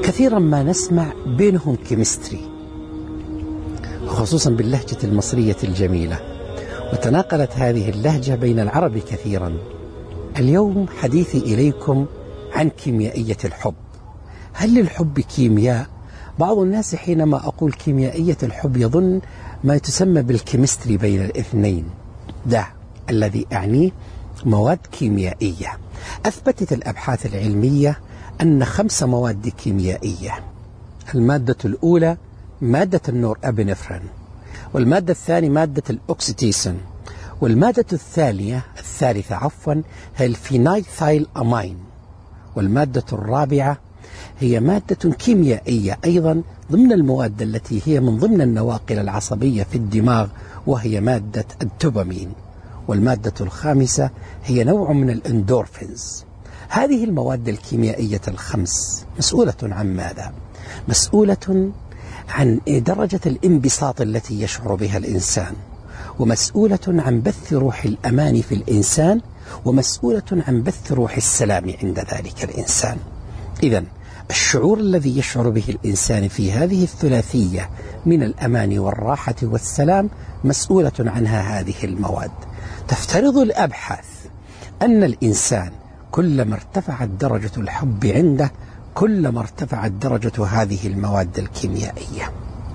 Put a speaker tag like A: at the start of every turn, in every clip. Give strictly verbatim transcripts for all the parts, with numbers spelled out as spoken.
A: كثيرا ما نسمع بينهم كيمستري، خصوصا باللهجة المصرية الجميلة، وتناقلت هذه اللهجة بين العرب كثيرا. اليوم حديثي إليكم عن كيميائية الحب. هل للحب كيمياء؟ بعض الناس حينما أقول كيميائية الحب يظن ما تسمى بالكيمستري بين الاثنين. ده الذي أعنيه مواد كيميائية. أثبتت الأبحاث العلمية أن خمس مواد كيميائية: المادة الأولى مادة النور أبنفرين، والمادة الثانية مادة الأكسيتيسين، والمادة الثانية الثالثة عفوا هي الفينايثايل أمين، والمادة الرابعة هي مادة كيميائية أيضا ضمن المواد التي هي من ضمن النواقل العصبية في الدماغ، وهي مادة الدوبامين، والمادة الخامسة هي نوع من الإندورفينز. هذه المواد الكيميائية الخمس مسؤولة عن ماذا؟ مسؤولة عن درجة الانبساط التي يشعر بها الإنسان، ومسؤولة عن بث روح الأمان في الإنسان، ومسؤولة عن بث روح السلام عند ذلك الإنسان. إذن الشعور الذي يشعر به الإنسان في هذه الثلاثية من الأمان والراحة والسلام مسؤولة عنها هذه المواد. تفترض الأبحاث أن الإنسان كلما ارتفعت درجة الحب عنده كلما ارتفعت درجة هذه المواد الكيميائية.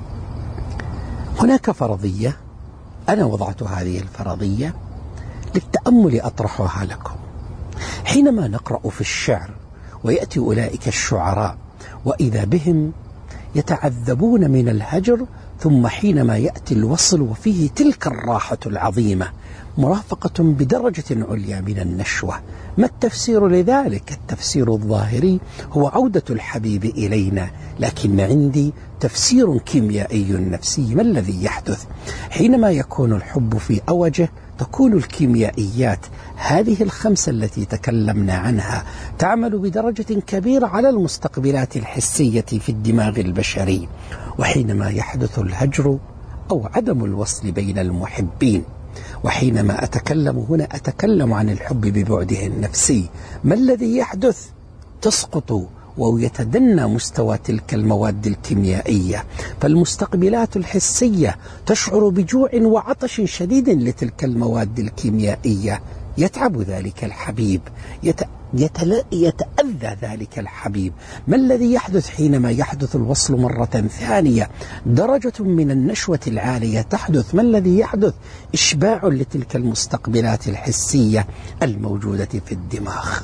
A: هناك فرضية، أنا وضعت هذه الفرضية للتأمل أطرحها لكم. حينما نقرأ في الشعر ويأتي أولئك الشعراء وإذا بهم يتعذبون من الهجر، ثم حينما يأتي الوصل وفيه تلك الراحة العظيمة مرافقة بدرجة عليا من النشوة، ما التفسير لذلك؟ التفسير الظاهري هو عودة الحبيب إلينا، لكن عندي تفسير كيميائي نفسي. ما الذي يحدث حينما يكون الحب في أوجه؟ تكون الكيميائيات هذه الخمسة التي تكلمنا عنها تعمل بدرجة كبيرة على المستقبلات الحسية في الدماغ البشري. وحينما يحدث الهجر أو عدم الوصل بين المحبين، وحينما أتكلم هنا أتكلم عن الحب ببعده النفسي، ما الذي يحدث؟ تسقط ويتدنى مستوى تلك المواد الكيميائية، فالمستقبلات الحسية تشعر بجوع وعطش شديد لتلك المواد الكيميائية. يتعب ذلك الحبيب، يت... يتل... يتأذى ذلك الحبيب. ما الذي يحدث حينما يحدث الوصل مرة ثانية؟ درجة من النشوة العالية تحدث. ما الذي يحدث؟ إشباع لتلك المستقبلات الحسية الموجودة في الدماغ.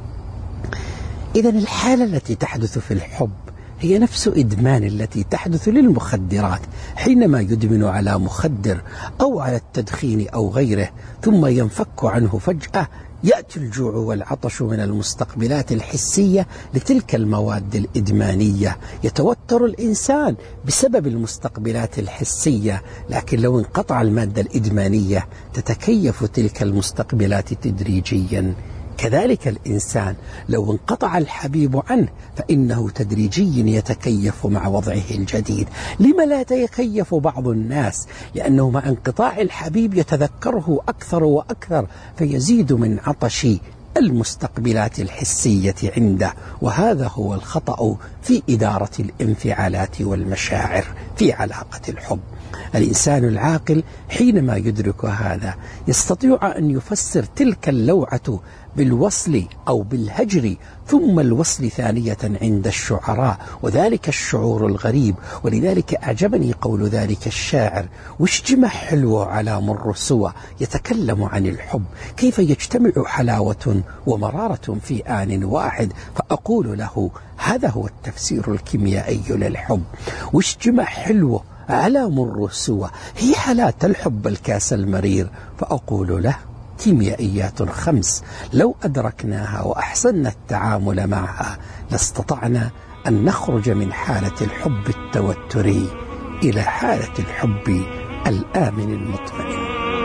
A: إذن الحالة التي تحدث في الحب هي نفس إدمان التي تحدث للمخدرات. حينما يدمن على مخدر أو على التدخين أو غيره ثم ينفك عنه فجأة، يأتي الجوع والعطش من المستقبلات الحسية لتلك المواد الإدمانية. يتوتر الإنسان بسبب المستقبلات الحسية، لكن لو انقطع المادة الإدمانية تتكيف تلك المستقبلات تدريجيا. كذلك الإنسان لو انقطع الحبيب عنه فإنه تدريجيا يتكيف مع وضعه الجديد. لما لا يتكيف بعض الناس؟ لأنه مع انقطاع الحبيب يتذكره أكثر وأكثر، فيزيد من عطش المستقبلات الحسية عنده. وهذا هو الخطأ في إدارة الانفعالات والمشاعر في علاقة الحب. الإنسان العاقل حينما يدرك هذا يستطيع أن يفسر تلك اللوعة بالوصل أو بالهجر، ثم الوصل ثانية عند الشعراء، وذلك الشعور الغريب. ولذلك أعجبني قول ذلك الشاعر: وش جمع حلو على مر سوى، يتكلم عن الحب كيف يجتمع حلاوة ومرارة في آن واحد. فأقول له هذا هو التفسير الكيميائي للحب. وش جمع حلو على مر سوى، هي حالة الحب الكاس المرير. فأقول له كيميائيات خمس لو أدركناها وأحسننا التعامل معها لاستطعنا أن نخرج من حالة الحب التوتري إلى حالة الحب الآمن المطمئن.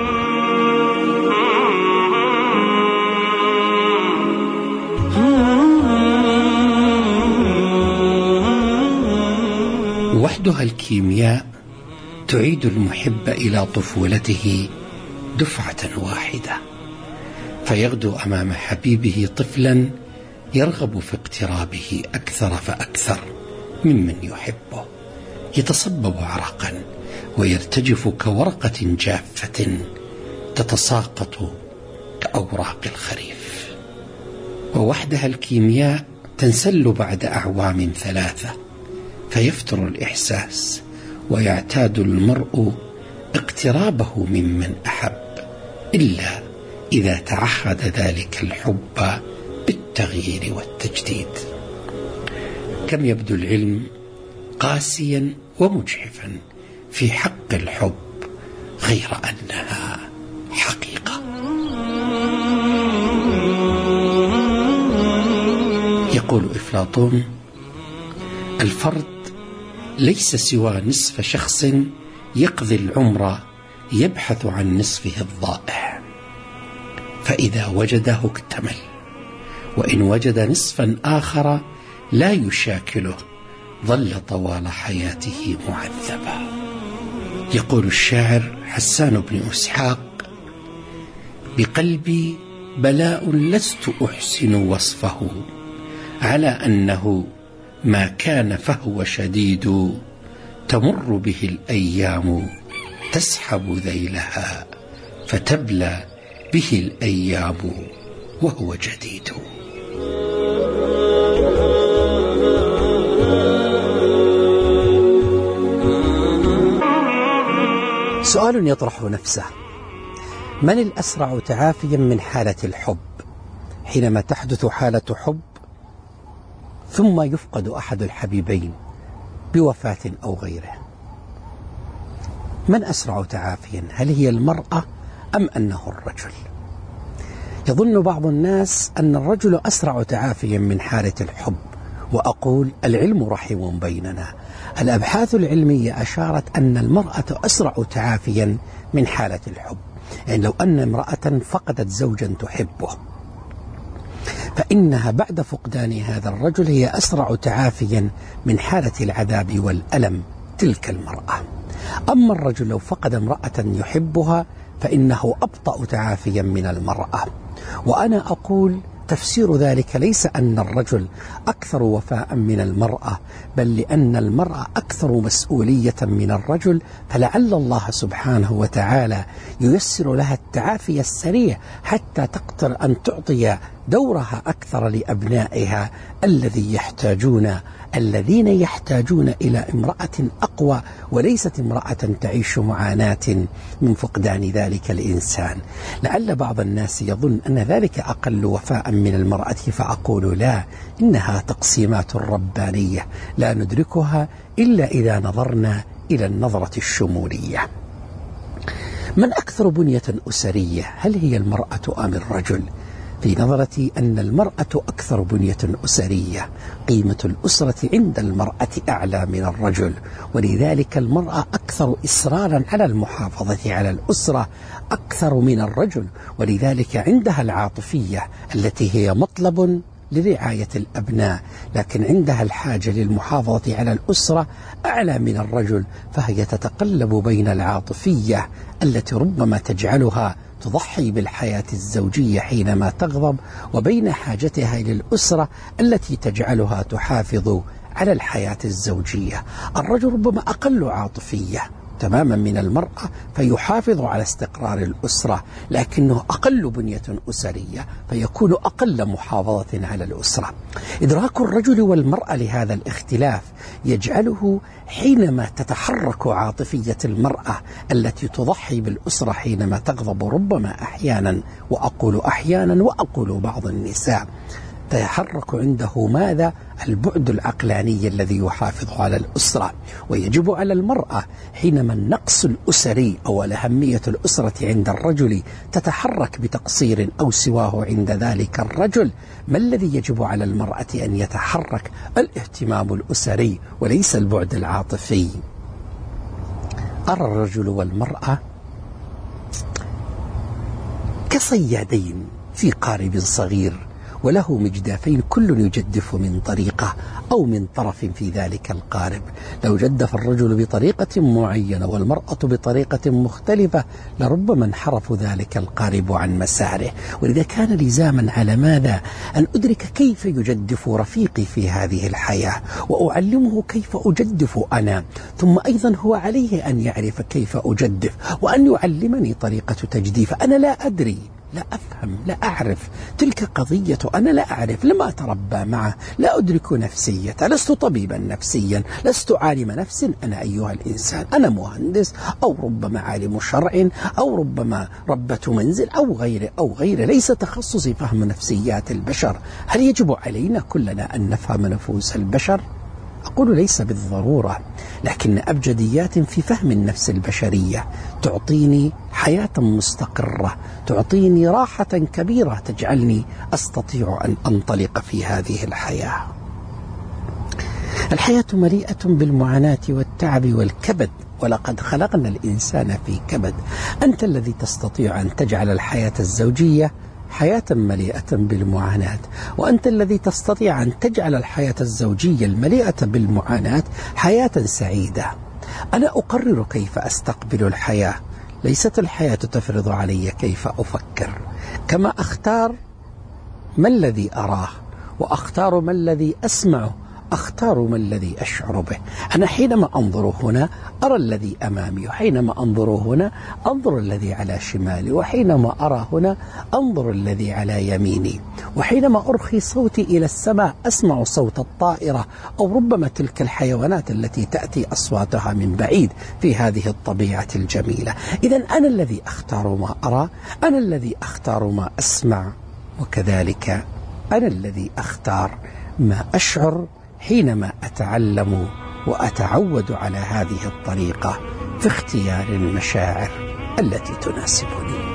A: وحدها الكيمياء تعيد المحب إلى طفولته دفعة واحدة، فيغدو أمام حبيبه طفلا يرغب في اقترابه أكثر فأكثر، ممن يحبه، يتصبب عرقا ويرتجف كورقة جافة تتساقط كأوراق الخريف. ووحدها الكيمياء تنسل بعد أعوام ثلاثة، فيفتر الإحساس ويعتاد المرء اقترابه ممن أحب، إلا إذا تعهد ذلك الحب بالتغيير والتجديد. كم يبدو العلم قاسيا ومجحفا في حق الحب، غير أنها حقيقة. يقول أفلاطون: الفرد ليس سوى نصف شخص يقضي العمر يبحث عن نصفه الضائع، فإذا وجده اكتمل، وإن وجد نصفا آخر لا يشاكله ظل طوال حياته معذبا. يقول الشاعر حسان بن إسحاق: بقلبي بلاء لست أحسن وصفه، على أنه ما كان فهو شديد، تمر به الأيام تسحب ذيلها، فتبلى به الأيام وهو جديد. سؤال يطرح نفسه: من الأسرع تعافيا من حالة الحب حينما تحدث حالة حب ثم يفقد أحد الحبيبين بوفاة أو غيره؟ من أسرع تعافيا؟ هل هي المرأة أم أنه الرجل؟ يظن بعض الناس أن الرجل أسرع تعافيا من حالة الحب، وأقول العلم رحيم بيننا. الأبحاث العلمية أشارت أن المرأة أسرع تعافيا من حالة الحب. يعني لو أن امرأة فقدت زوجا تحبه، فإنها بعد فقدان هذا الرجل هي أسرع تعافيا من حالة العذاب والألم تلك المرأة. أما الرجل لو فقد امرأة يحبها فإنه أبطأ تعافيا من المرأة. وأنا أقول تفسير ذلك ليس أن الرجل أكثر وفاء من المرأة، بل لأن المرأة أكثر مسؤولية من الرجل، فلعل الله سبحانه وتعالى ييسر لها التعافي السريع حتى تقدر أن تعطي دورها أكثر لأبنائها الذي يحتاجون الذين يحتاجون إلى امرأة أقوى، وليست امرأة تعيش معاناة من فقدان ذلك الإنسان. لعل بعض الناس يظن أن ذلك أقل وفاء من المرأة، فأقول لا، إنها تقسيمات ربانية لا ندركها إلا إذا نظرنا إلى النظرة الشمولية. من أكثر بنية أسرية، هل هي المرأة أم الرجل؟ في نظرتي أن المرأة أكثر بنية أسرية. قيمة الأسرة عند المرأة أعلى من الرجل، ولذلك المرأة أكثر إصرارا على المحافظة على الأسرة أكثر من الرجل، ولذلك عندها العاطفية التي هي مطلب لرعاية الأبناء، لكن عندها الحاجة للمحافظة على الأسرة أعلى من الرجل، فهي تتقلب بين العاطفية التي ربما تجعلها تضحي بالحياة الزوجية حينما تغضب، وبين حاجتها للأسرة التي تجعلها تحافظ على الحياة الزوجية. الرجل ربما أقل عاطفية تماما من المرأة، فيحافظ على استقرار الأسرة، لكنه أقل بنية أسرية فيكون أقل محافظة على الأسرة. إدراك الرجل والمرأة لهذا الاختلاف يجعله حينما تتحرك عاطفية المرأة التي تضحي بالأسرة حينما تغضب ربما أحيانا، وأقول أحيانا وأقول بعض النساء، تيحرك عنده ماذا؟ البعد العقلاني الذي يحافظ على الأسرة. ويجب على المرأة حينما النقص الأسري أو الأهمية الأسرة عند الرجل تتحرك بتقصير أو سواه عند ذلك الرجل، ما الذي يجب على المرأة أن يتحرك؟ الاهتمام الأسري وليس البعد العاطفي. أرى الرجل والمرأة كصيادين في قارب صغير، وله مجدافين كل يجدف من طريقة أو من طرف في ذلك القارب. لو جدف الرجل بطريقة معينة والمرأة بطريقة مختلفة لربما انحرف ذلك القارب عن مساره. ولذا كان لزاما على ماذا؟ أن أدرك كيف يجدف رفيقي في هذه الحياة وأعلمه كيف أجدف أنا، ثم أيضا هو عليه أن يعرف كيف أجدف وأن يعلمني طريقة تجديف. أنا لا أدري، لا أفهم، لا أعرف، تلك قضية أنا لا أعرف، لم أتربى معه، لا أدرك نفسية، لست طبيبا نفسيا، لست عالم نفس. أنا أيها الإنسان أنا مهندس أو ربما عالم شرع أو ربما ربة منزل أو غيره أو غيره، ليس تخصصي فهم نفسيات البشر. هل يجب علينا كلنا أن نفهم نفوس البشر؟ أقول ليس بالضرورة، لكن أبجديات في فهم النفس البشرية تعطيني حياة مستقرة، تعطيني راحة كبيرة تجعلني أستطيع أن أنطلق في هذه الحياة. الحياة مليئة بالمعاناة والتعب والكبد، ولقد خلقنا الإنسان في كبد. أنت الذي تستطيع أن تجعل الحياة الزوجية حياة مليئة بالمعاناة، وأنت الذي تستطيع أن تجعل الحياة الزوجية المليئة بالمعاناة حياة سعيدة. أنا أقرر كيف أستقبل الحياة، ليست الحياة تفرض علي كيف أفكر. كما أختار ما الذي أراه وأختار ما الذي أسمعه، أختار ما الذي أشعر به. أنا حينما أنظر هنا أرى الذي أمامي، وحينما أنظر هنا أنظر الذي على شمالي، وحينما أرى هنا أنظر الذي على يميني، وحينما أرخي صوتي إلى السماء أسمع صوت الطائرة أو ربما تلك الحيوانات التي تأتي أصواتها من بعيد في هذه الطبيعة الجميلة. إذن أنا الذي أختار ما أرى، أنا الذي أختار ما أسمع، وكذلك أنا الذي أختار ما أشعر حينما أتعلم وأتعود على هذه الطريقة في اختيار المشاعر التي تناسبني.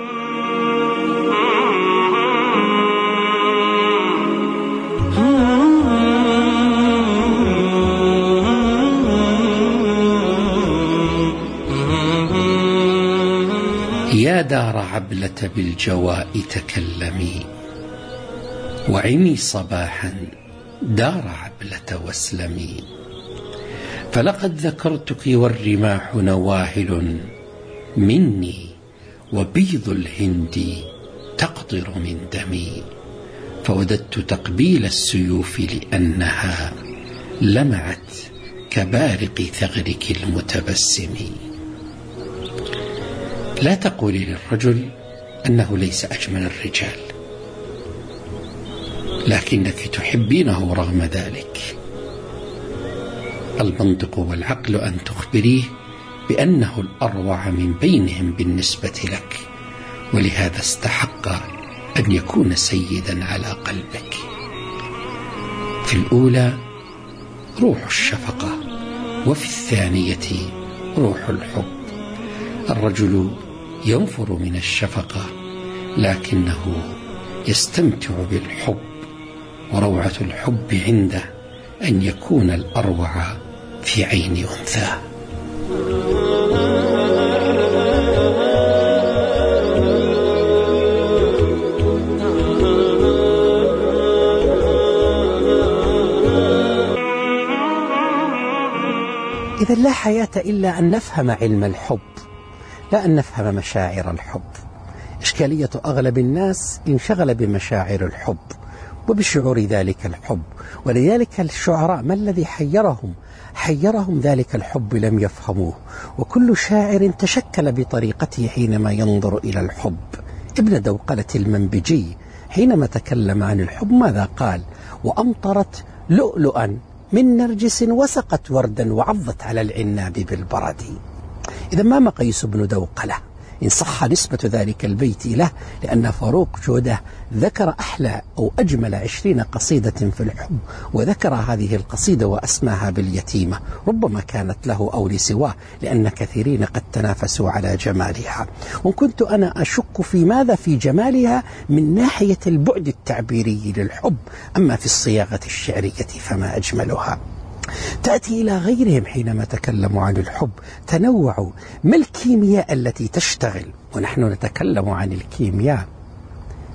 A: يا دار عبلة بالجواء تكلمي، وعمي صباحا دار عبلة واسلمي، فلقد ذكرتك والرماح نواهل مني، وبيض الهند تقطر من دمي، فوددت تقبيل السيوف لأنها لمعت كبارق ثغرك المتبسم. لا تقولي للرجل أنه ليس أجمل الرجال، لكنك تحبينه رغم ذلك. المنطق والعقل أن تخبريه بأنه الأروع من بينهم بالنسبة لك، ولهذا استحق أن يكون سيدا على قلبك. في الأولى روح الشفقة، وفي الثانية روح الحب. الرجل ينفر من الشفقة لكنه يستمتع بالحب، وروعة الحب عنده أن يكون الأروع في عين أنثاه. إذا لا حياة إلا أن نفهم علم الحب، لا أن نفهم مشاعر الحب. إشكالية أغلب الناس انشغل بمشاعر الحب وبشعور ذلك الحب، ولذلك الشعراء ما الذي حيرهم؟ حيرهم ذلك الحب، لم يفهموه. وكل شاعر تشكل بطريقته حينما ينظر إلى الحب. ابن دوقلة المنبجي حينما تكلم عن الحب ماذا قال؟ وأمطرت لؤلؤا من نرجس وسقت وردا وعضت على العناب بالبرد. إذا ما مقيس ابن دوقلة إن صح نسبة ذلك البيت له، لأن فاروق جودة ذكر أحلى أو أجمل عشرين قصيدة في الحب، وذكر هذه القصيدة وأسماها باليتيمة، ربما كانت له أو لسواه، لأن كثيرين قد تنافسوا على جمالها. وكنت أنا أشك في ماذا في جمالها من ناحية البعد التعبيري للحب، أما في الصياغة الشعرية فما أجملها. تأتي إلى غيرهم حينما تكلموا عن الحب تنوعوا. ما الكيمياء التي تشتغل؟ ونحن نتكلم عن الكيمياء.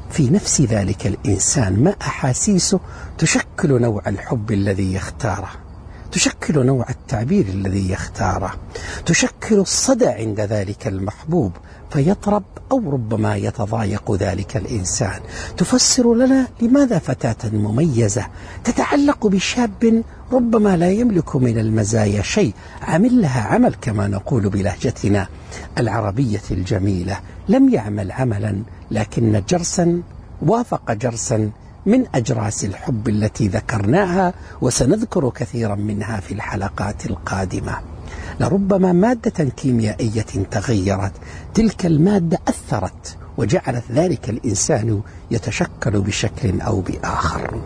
A: في نفس ذلك الإنسان ما أحاسيسه تشكل نوع الحب الذي يختاره، تشكل نوع التعبير الذي يختاره، تشكل الصدى عند ذلك المحبوب فيطرب أو ربما يتضايق ذلك الإنسان. تفسر لنا لماذا فتاة مميزة تتعلق بشاب ربما لا يملك من المزايا شيء، عمل لها عمل كما نقول بلهجتنا العربية الجميلة، لم يعمل عملا لكن جرسا وافق جرسا من أجراس الحب التي ذكرناها وسنذكر كثيرا منها في الحلقات القادمة. لربما مادة كيميائية تغيرت، تلك المادة أثرت وجعلت ذلك الإنسان يتشكل بشكل أو بآخر.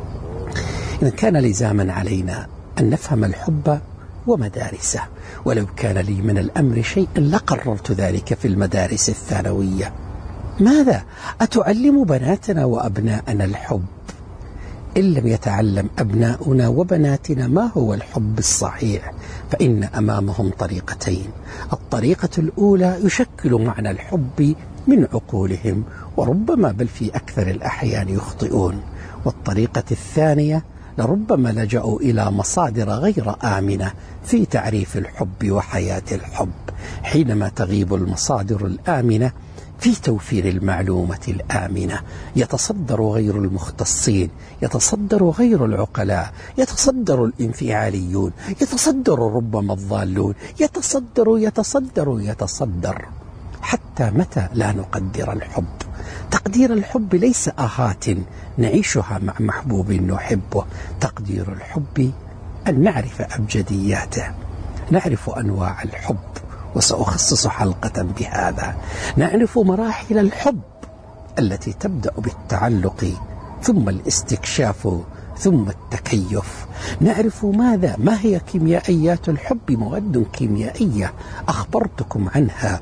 A: إذا كان لزاما علينا أن نفهم الحب ومدارسه، ولو كان لي من الأمر شيء لقررت ذلك في المدارس الثانوية. ماذا؟ أتعلم بناتنا وأبناءنا الحب؟ إن لم يتعلم أبناؤنا وبناتنا ما هو الحب الصحيح فإن أمامهم طريقتين. الطريقة الأولى يشكل معنى الحب من عقولهم وربما بل في أكثر الأحيان يخطئون، والطريقة الثانية لربما لجأوا إلى مصادر غير آمنة في تعريف الحب وحياة الحب. حينما تغيب المصادر الآمنة في توفير المعلومة الآمنة يتصدر غير المختصين، يتصدر غير العقلاء، يتصدر الانفعاليون، يتصدر ربما الضالون، يتصدر يتصدر يتصدر حتى متى لا نقدر الحب؟ تقدير الحب ليس آهات نعيشها مع محبوب نحبه، تقدير الحب أن نعرف أبجدياته، نعرف أنواع الحب، وسأخصص حلقة بهذا. نعرف مراحل الحب التي تبدأ بالتعلق ثم الاستكشاف ثم التكيف. نعرف ماذا ما هي كيميائيات الحب، مواد كيميائية أخبرتكم عنها.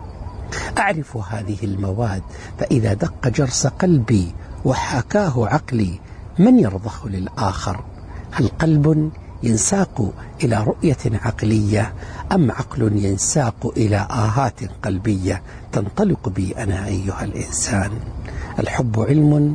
A: أعرف هذه المواد، فإذا دق جرس قلبي وحاكاه عقلي من يرضخ للآخر؟ هل قلب ينساق إلى رؤية عقلية أم عقل ينساق إلى آهات قلبية تنطلق بي أنا أيها الإنسان؟ الحب علم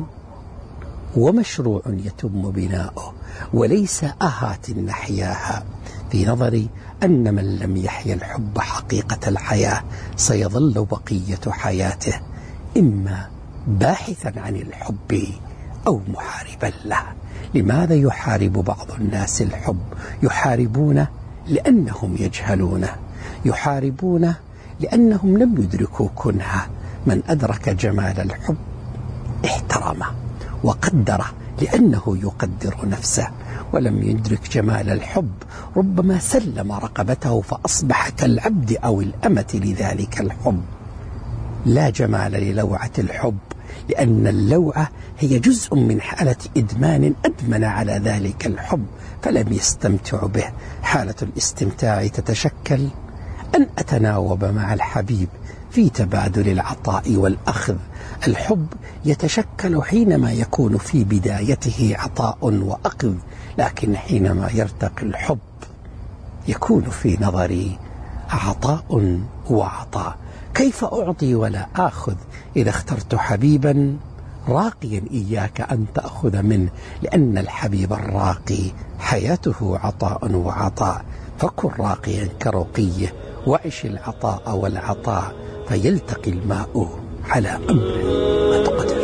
A: ومشروع يتم بناؤه وليس آهات نحياها. في نظري أن من لم يحيا الحب حقيقة الحياة سيظل بقية حياته إما باحثا عن الحب أو محاربا له. لماذا يحارب بعض الناس الحب؟ يحاربونه لأنهم يجهلونه، يحاربونه لأنهم لم يدركوا كنهه. من أدرك جمال الحب احترمه وقدره لأنه يقدر نفسه، ولم يدرك جمال الحب ربما سلم رقبته فأصبح كالعبد أو الأمة لذلك الحب. لا جمال للوعة الحب، لأن اللوعة هي جزء من حالة إدمان أدمن على ذلك الحب فلم يستمتع به. حالة الاستمتاع تتشكل أن أتناوب مع الحبيب في تبادل العطاء والأخذ. الحب يتشكل حينما يكون في بدايته عطاء وأخذ، لكن حينما يرتقي الحب يكون في نظري عطاء وعطاء. كيف أعطي ولا آخذ إذا اخترت حبيبا راقيا إياك أن تأخذ منه؟ لأن الحبيب الراقي حياته عطاء وعطاء، فكن راقيا كرقيه وعش العطاء والعطاء فيلتقي الماء على أمر قد قدر.